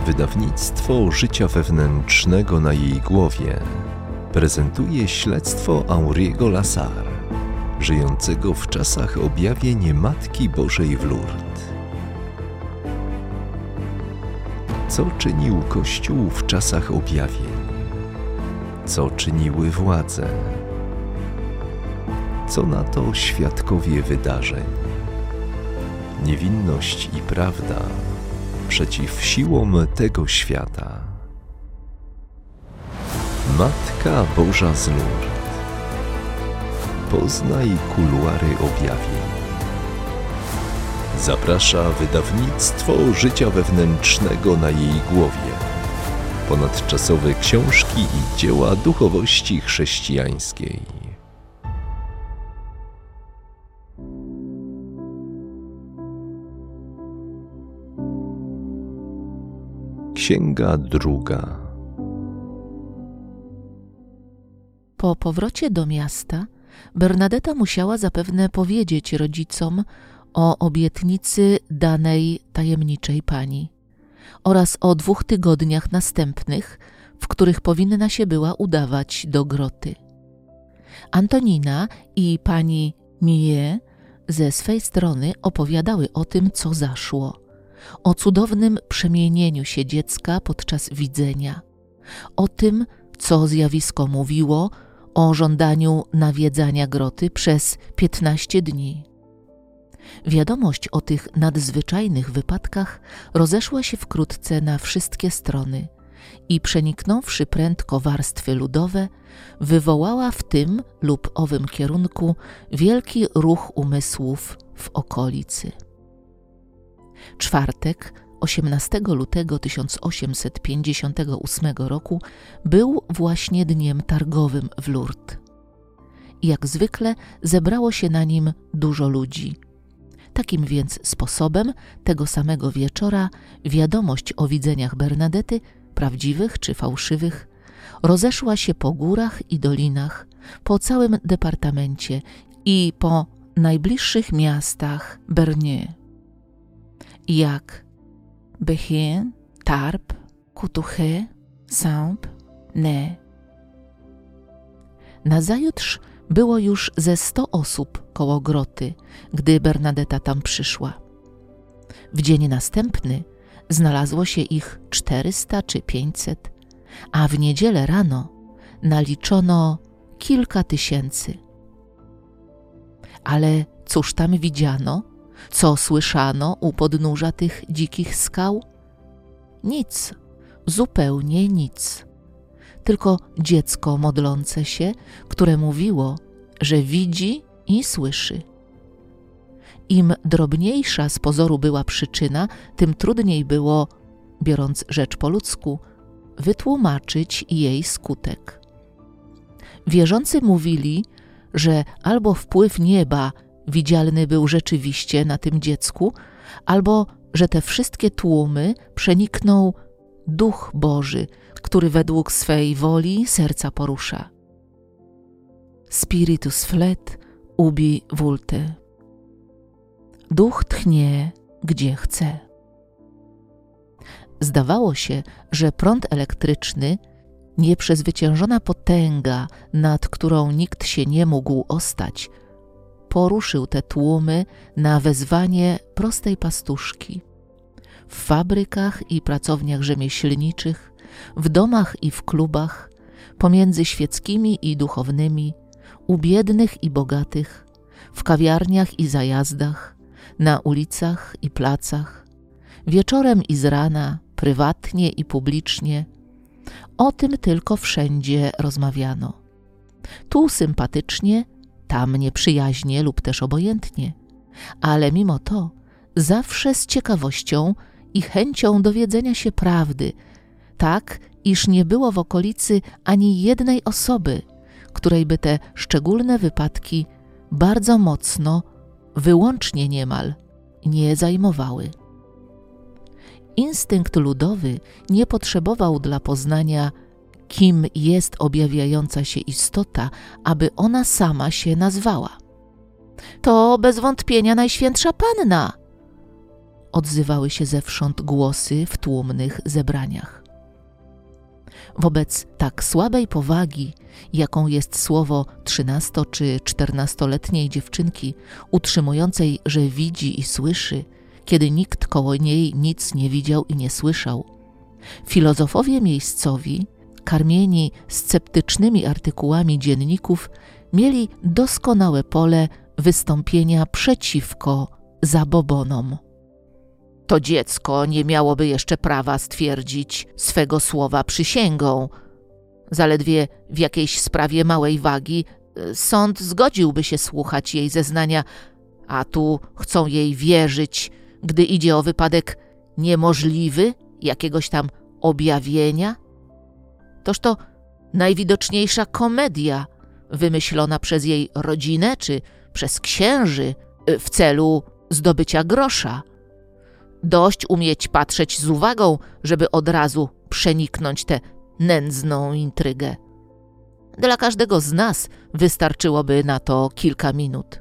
Wydawnictwo Życia Wewnętrznego na jej głowie prezentuje śledztwo Henri'ego Lasar, żyjącego w czasach objawień Matki Bożej w Lourdes. Co czynił Kościół w czasach objawień? Co czyniły władze? Co na to świadkowie wydarzeń? Niewinność i prawda przeciw siłom tego świata. Matka Boża z Lourdes. Poznaj kuluary objawień. Zaprasza Wydawnictwo Życia Wewnętrznego na jej głowie. Ponadczasowe książki i dzieła duchowości chrześcijańskiej. Księga druga. Po powrocie do miasta Bernadetta musiała zapewne powiedzieć rodzicom o obietnicy danej tajemniczej pani oraz o 2 tygodniach następnych, w których powinna się była udawać do groty. Antonina i pani Millet ze swej strony opowiadały o tym, co zaszło, o cudownym przemienieniu się dziecka podczas widzenia, o tym, co zjawisko mówiło o żądaniu nawiedzania groty przez 15 dni. Wiadomość o tych nadzwyczajnych wypadkach rozeszła się wkrótce na wszystkie strony i przeniknąwszy prędko warstwy ludowe, wywołała w tym lub owym kierunku wielki ruch umysłów w okolicy. Czwartek, 18 lutego 1858 roku był właśnie dniem targowym w Lourdes. Jak zwykle zebrało się na nim dużo ludzi. Takim więc sposobem tego samego wieczora wiadomość o widzeniach Bernadety, prawdziwych czy fałszywych, rozeszła się po górach i dolinach, po całym departamencie i po najbliższych miastach Bernier, jak Béthune, Tarbes, Courtrai, Saintes, Nez. Nazajutrz było już ze 100 osób koło groty, gdy Bernadetta tam przyszła. W dzień następny znalazło się ich 400 czy 500, a w niedzielę rano naliczono kilka tysięcy. Ale cóż tam widziano? Co słyszano u podnóża tych dzikich skał? Nic, zupełnie nic. Tylko dziecko modlące się, które mówiło, że widzi i słyszy. Im drobniejsza z pozoru była przyczyna, tym trudniej było, biorąc rzecz po ludzku, wytłumaczyć jej skutek. Wierzący mówili, że albo wpływ nieba widzialny był rzeczywiście na tym dziecku, albo że te wszystkie tłumy przeniknął Duch Boży, który według swej woli serca porusza. Spiritus flet ubi vulte. Duch tchnie, gdzie chce. Zdawało się, że prąd elektryczny, nieprzezwyciężona potęga, nad którą nikt się nie mógł ostać, poruszył te tłumy na wezwanie prostej pastuszki. W fabrykach i pracowniach rzemieślniczych, w domach i w klubach, pomiędzy świeckimi i duchownymi, u biednych i bogatych, w kawiarniach i zajazdach, na ulicach i placach, wieczorem i z rana, prywatnie i publicznie. O tym tylko wszędzie rozmawiano. Tu sympatycznie, tam nieprzyjaźnie lub też obojętnie, ale mimo to zawsze z ciekawością i chęcią dowiedzenia się prawdy, tak iż nie było w okolicy ani jednej osoby, której by te szczególne wypadki bardzo mocno, wyłącznie niemal, nie zajmowały. Instynkt ludowy nie potrzebował dla poznania, kim jest objawiająca się istota, aby ona sama się nazwała. To bez wątpienia Najświętsza Panna, odzywały się zewsząd głosy w tłumnych zebraniach. Wobec tak słabej powagi, jaką jest słowo 13- czy 14-letniej dziewczynki, utrzymującej, że widzi i słyszy, kiedy nikt koło niej nic nie widział i nie słyszał, filozofowie miejscowi, karmieni sceptycznymi artykułami dzienników, mieli doskonałe pole wystąpienia przeciwko zabobonom. To dziecko nie miałoby jeszcze prawa stwierdzić swego słowa przysięgą. Zaledwie w jakiejś sprawie małej wagi sąd zgodziłby się słuchać jej zeznania, a tu chcą jej wierzyć, gdy idzie o wypadek niemożliwy, jakiegoś tam objawienia. Toż to najwidoczniejsza komedia, wymyślona przez jej rodzinę czy przez księży w celu zdobycia grosza. Dość umieć patrzeć z uwagą, żeby od razu przeniknąć tę nędzną intrygę. Dla każdego z nas wystarczyłoby na to kilka minut.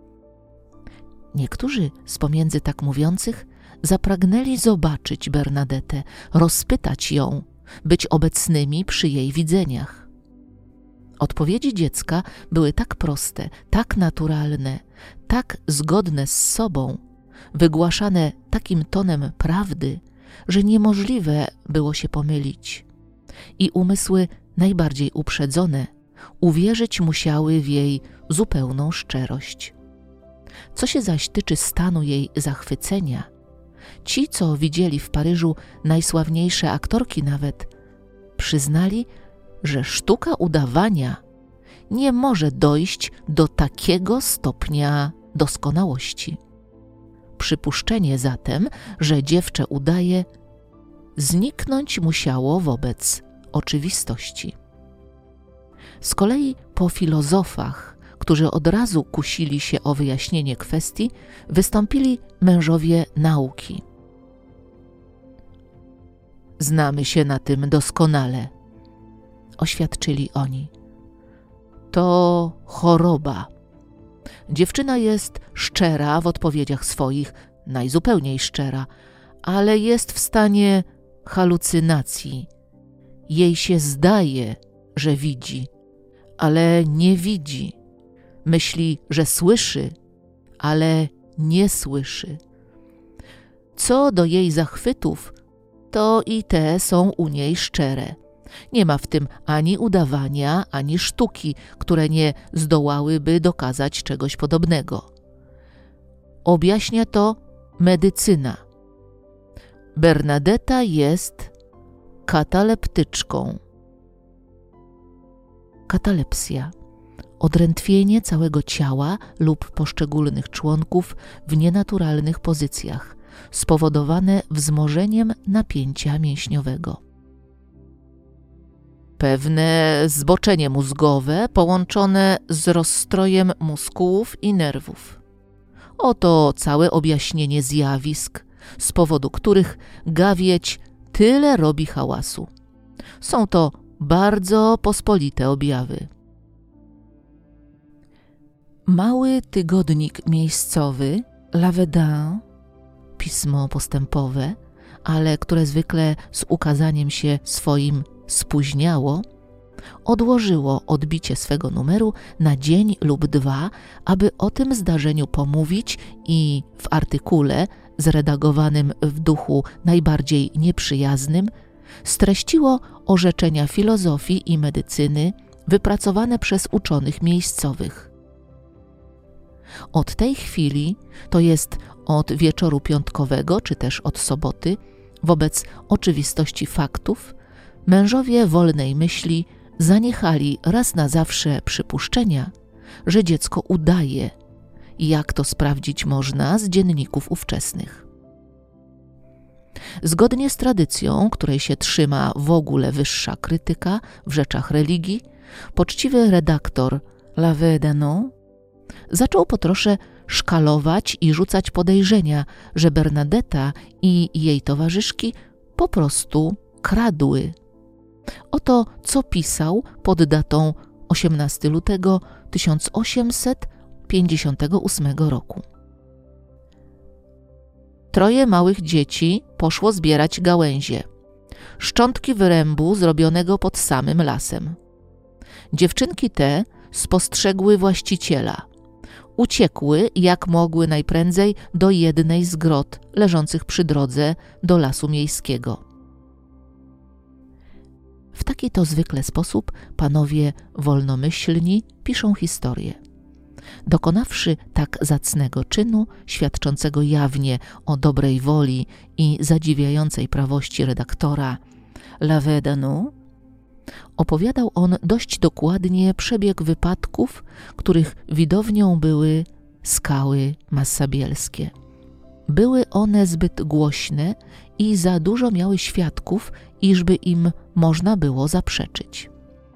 Niektórzy z pomiędzy tak mówiących zapragnęli zobaczyć Bernadetę, rozpytać ją, być obecnymi przy jej widzeniach. Odpowiedzi dziecka były tak proste, tak naturalne, tak zgodne z sobą, wygłaszane takim tonem prawdy, że niemożliwe było się pomylić. I umysły najbardziej uprzedzone uwierzyć musiały w jej zupełną szczerość. Co się zaś tyczy stanu jej zachwycenia, ci, co widzieli w Paryżu najsławniejsze aktorki nawet, przyznali, że sztuka udawania nie może dojść do takiego stopnia doskonałości. Przypuszczenie zatem, że dziewczę udaje, zniknąć musiało wobec oczywistości. Z kolei po filozofach, którzy od razu kusili się o wyjaśnienie kwestii, wystąpili mężowie nauki. Znamy się na tym doskonale, oświadczyli oni. To choroba. Dziewczyna jest szczera w odpowiedziach swoich, najzupełniej szczera, ale jest w stanie halucynacji. Jej się zdaje, że widzi, ale nie widzi. Myśli, że słyszy, ale nie słyszy. Co do jej zachwytów, to i te są u niej szczere. Nie ma w tym ani udawania, ani sztuki, które nie zdołałyby dokazać czegoś podobnego. Objaśnia to medycyna. Bernadetta jest kataleptyczką. Katalepsja. Odrętwienie całego ciała lub poszczególnych członków w nienaturalnych pozycjach, spowodowane wzmożeniem napięcia mięśniowego. Pewne zboczenie mózgowe połączone z rozstrojem muskułów i nerwów. Oto całe objaśnienie zjawisk, z powodu których gawieć tyle robi hałasu. Są to bardzo pospolite objawy. Mały tygodnik miejscowy, L'Avédin, pismo postępowe, ale które zwykle z ukazaniem się swoim spóźniało, odłożyło odbicie swego numeru na dzień lub dwa, aby o tym zdarzeniu pomówić i w artykule, zredagowanym w duchu najbardziej nieprzyjaznym, streściło orzeczenia filozofii i medycyny wypracowane przez uczonych miejscowych. Od tej chwili, to jest od wieczoru piątkowego czy też od soboty, wobec oczywistości faktów, mężowie wolnej myśli zaniechali raz na zawsze przypuszczenia, że dziecko udaje, jak to sprawdzić można z dzienników ówczesnych. Zgodnie z tradycją, której się trzyma w ogóle wyższa krytyka w rzeczach religii, poczciwy redaktor L'Avédin zaczął po trosze szkalować i rzucać podejrzenia, że Bernadetta i jej towarzyszki po prostu kradły. Oto co pisał pod datą 18 lutego 1858 roku. 3 małych dzieci poszło zbierać gałęzie, szczątki wyrębu zrobionego pod samym lasem. Dziewczynki te spostrzegły właściciela. Uciekły jak mogły najprędzej do jednej z grot leżących przy drodze do lasu miejskiego. W taki to zwykle sposób panowie wolnomyślni piszą historię. Dokonawszy tak zacnego czynu, świadczącego jawnie o dobrej woli i zadziwiającej prawości redaktora Lavedanu, opowiadał on dość dokładnie przebieg wypadków, których widownią były skały massabielskie. Były one zbyt głośne i za dużo miały świadków, iżby im można było zaprzeczyć.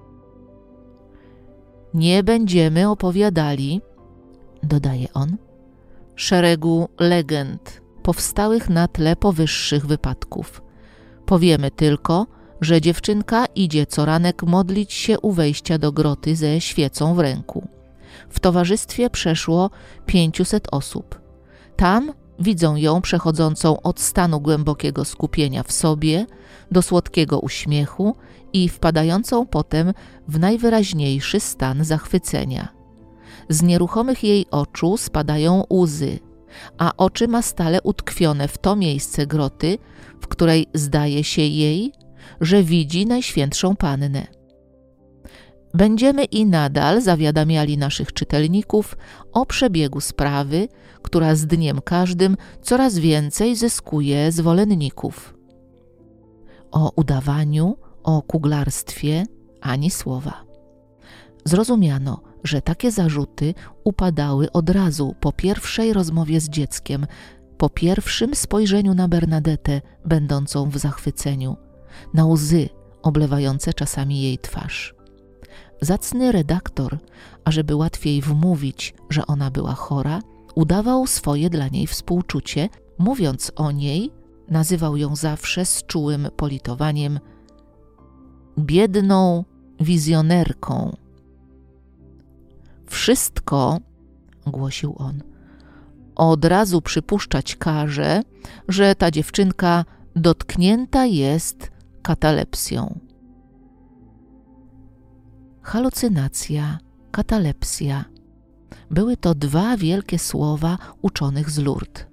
Nie będziemy opowiadali, dodaje on, szeregu legend powstałych na tle powyższych wypadków. Powiemy tylko, że dziewczynka idzie co ranek modlić się u wejścia do groty ze świecą w ręku. W towarzystwie przeszło 500 osób. Tam widzą ją przechodzącą od stanu głębokiego skupienia w sobie do słodkiego uśmiechu i wpadającą potem w najwyraźniejszy stan zachwycenia. Z nieruchomych jej oczu spadają łzy, a oczy ma stale utkwione w to miejsce groty, w której zdaje się jej, że widzi Najświętszą Pannę. Będziemy i nadal zawiadamiali naszych czytelników o przebiegu sprawy, która z dniem każdym coraz więcej zyskuje zwolenników. O udawaniu, o kuglarstwie ani słowa. Zrozumiano, że takie zarzuty upadały od razu po pierwszej rozmowie z dzieckiem, po pierwszym spojrzeniu na Bernadetę, będącą w zachwyceniu, na łzy oblewające czasami jej twarz. Zacny redaktor, ażeby łatwiej wmówić, że ona była chora, udawał swoje dla niej współczucie, mówiąc o niej, nazywał ją zawsze z czułym politowaniem biedną wizjonerką. Wszystko, głosił on, od razu przypuszczać każe, że ta dziewczynka dotknięta jest katalepsją. Halucynacja, katalepsja. Były to 2 wielkie słowa uczonych z Lourdes.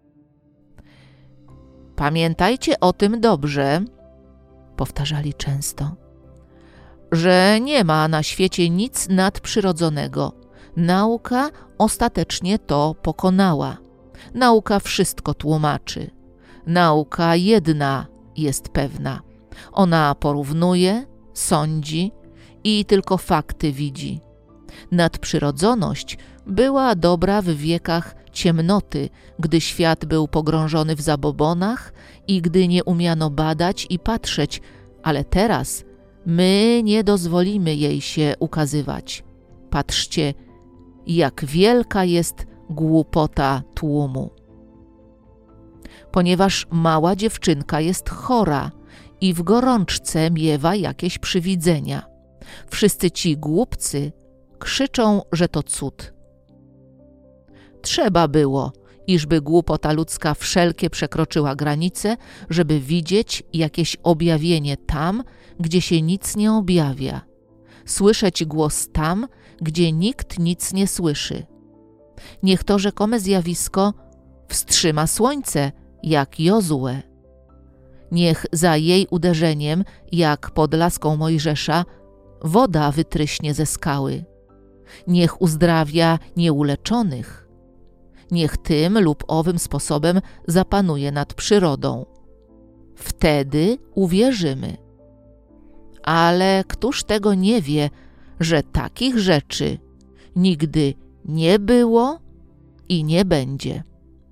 Pamiętajcie o tym dobrze, powtarzali często, że nie ma na świecie nic nadprzyrodzonego. Nauka ostatecznie to pokonała. Nauka wszystko tłumaczy. Nauka jedna jest pewna. Ona porównuje, sądzi i tylko fakty widzi. Nadprzyrodzoność była dobra w wiekach ciemnoty, gdy świat był pogrążony w zabobonach i gdy nie umiano badać i patrzeć, ale teraz my nie dozwolimy jej się ukazywać. Patrzcie, jak wielka jest głupota tłumu. Ponieważ mała dziewczynka jest chora i w gorączce miewa jakieś przywidzenia. Wszyscy ci głupcy krzyczą, że to cud. Trzeba było, iżby głupota ludzka wszelkie przekroczyła granice, żeby widzieć jakieś objawienie tam, gdzie się nic nie objawia, słyszeć głos tam, gdzie nikt nic nie słyszy. Niech to rzekome zjawisko wstrzyma słońce, jak Jozue. Niech za jej uderzeniem, jak pod laską Mojżesza, woda wytryśnie ze skały. Niech uzdrawia nieuleczonych. Niech tym lub owym sposobem zapanuje nad przyrodą. Wtedy uwierzymy. Ale któż tego nie wie, że takich rzeczy nigdy nie było i nie będzie?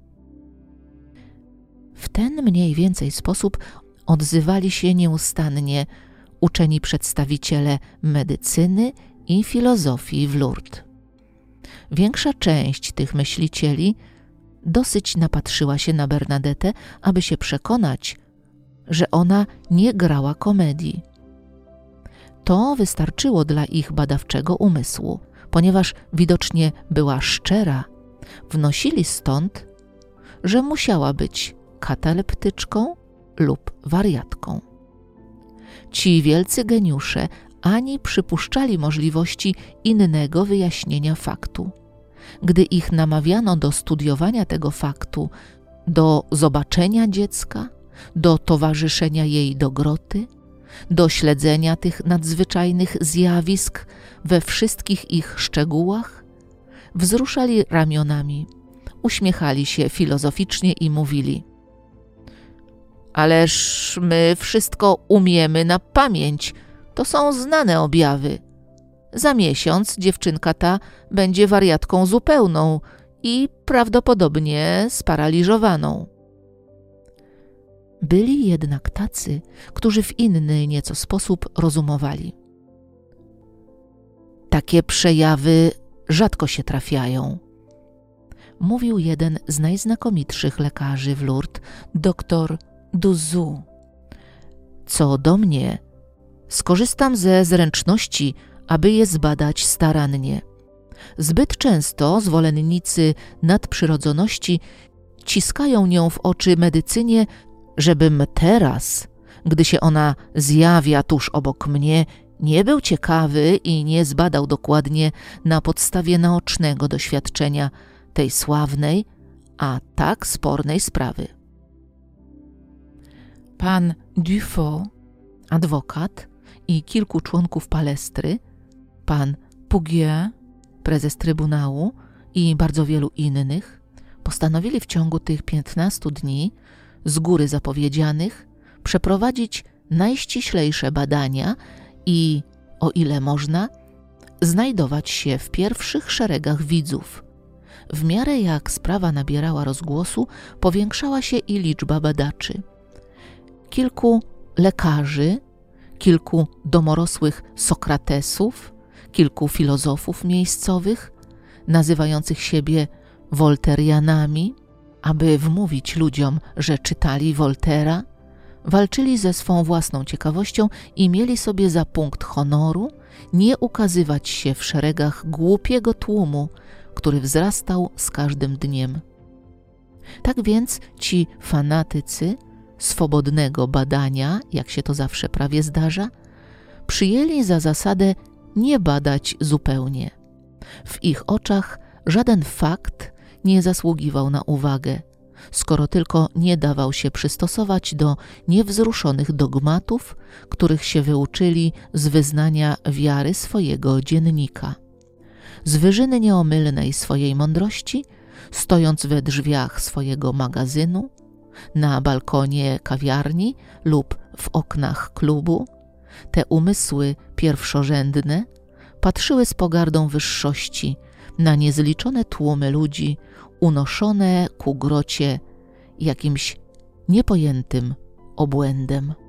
W ten mniej więcej sposób odzywali się nieustannie uczeni przedstawiciele medycyny i filozofii w Lourdes. Większa część tych myślicieli dosyć napatrzyła się na Bernadetę, aby się przekonać, że ona nie grała komedii. To wystarczyło dla ich badawczego umysłu, ponieważ widocznie była szczera. Wnosili stąd, że musiała być kataleptyczką lub wariatką. Ci wielcy geniusze ani przypuszczali możliwości innego wyjaśnienia faktu. Gdy ich namawiano do studiowania tego faktu, do zobaczenia dziecka, do towarzyszenia jej do groty, do śledzenia tych nadzwyczajnych zjawisk we wszystkich ich szczegółach, wzruszali ramionami, uśmiechali się filozoficznie i mówili: ależ my wszystko umiemy na pamięć, to są znane objawy. Za miesiąc dziewczynka ta będzie wariatką zupełną i prawdopodobnie sparaliżowaną. Byli jednak tacy, którzy w inny nieco sposób rozumowali. Takie przejawy rzadko się trafiają, mówił jeden z najznakomitszych lekarzy w Lourdes, dr Duzu. Co do mnie, skorzystam ze zręczności, aby je zbadać starannie. Zbyt często zwolennicy nadprzyrodzoności ciskają nią w oczy medycynie, żebym teraz, gdy się ona zjawia tuż obok mnie, nie był ciekawy i nie zbadał dokładnie na podstawie naocznego doświadczenia tej sławnej, a tak spornej sprawy. Pan Dufault, adwokat, i kilku członków palestry, pan Pugier, prezes Trybunału i bardzo wielu innych, postanowili w ciągu tych 15 dni, z góry zapowiedzianych, przeprowadzić najściślejsze badania i, o ile można, znajdować się w pierwszych szeregach widzów. W miarę jak sprawa nabierała rozgłosu, powiększała się i liczba badaczy. Kilku lekarzy, kilku domorosłych Sokratesów, kilku filozofów miejscowych, nazywających siebie wolterianami, aby wmówić ludziom, że czytali Voltaire'a, walczyli ze swą własną ciekawością i mieli sobie za punkt honoru nie ukazywać się w szeregach głupiego tłumu, który wzrastał z każdym dniem. Tak więc ci fanatycy swobodnego badania, jak się to zawsze prawie zdarza, przyjęli za zasadę nie badać zupełnie. W ich oczach żaden fakt nie zasługiwał na uwagę, skoro tylko nie dawał się przystosować do niewzruszonych dogmatów, których się wyuczyli z wyznania wiary swojego dziennika. Z wyżyny nieomylnej swojej mądrości, stojąc we drzwiach swojego magazynu, na balkonie kawiarni lub w oknach klubu, te umysły pierwszorzędne patrzyły z pogardą wyższości na niezliczone tłumy ludzi unoszone ku grocie jakimś niepojętym obłędem.